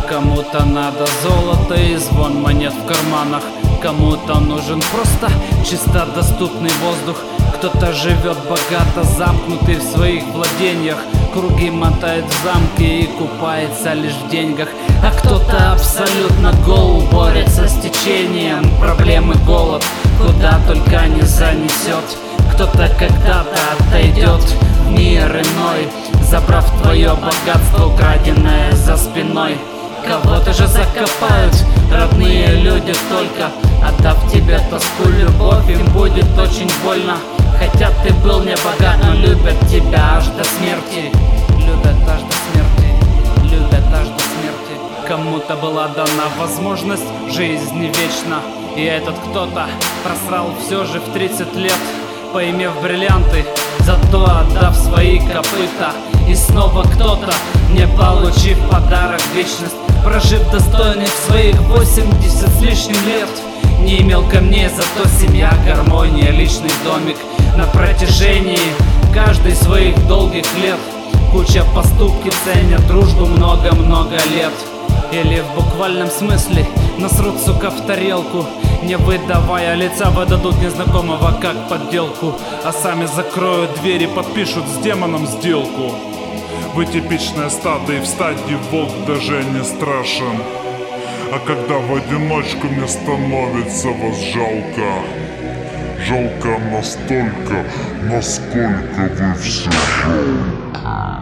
Кому-то надо золото и звон монет в карманах, кому-то нужен просто чисто доступный воздух. Кто-то живет богато, замкнутый в своих владениях, круги мотает в замке и купается лишь в деньгах. А кто-то абсолютно гол, борется с течением проблемы, голод куда только не занесет. Кто-то когда-то отойдет в мир иной, забрав твое богатство, украденное за спиной. Кого-то же закопают родные люди, только отдав тебе тоску, любовь, им будет очень больно. Хотя ты был не богат, но любят тебя аж до смерти. Любят аж до смерти, любят аж до смерти. Кому-то была дана возможность, жизнь не вечна, и этот кто-то просрал все же в 30 лет, поимев бриллианты, зато отдав свои копыта. И снова кто-то, не получив подарок вечность, прожив достойных своих 80 с лишним лет, не имел камней, зато семья, гармония, личный домик на протяжении каждой своих долгих лет. Куча поступки ценят дружбу много-много лет. Или в буквальном смысле насрут, сука, в тарелку, не выдавая лица, выдадут незнакомого как подделку, а сами закроют двери, подпишут с демоном сделку. Вы типичная стадо, и в стадии волк даже не страшен. А когда в одиночку мне становится вас жалко, жалко настолько, насколько вы все жалко.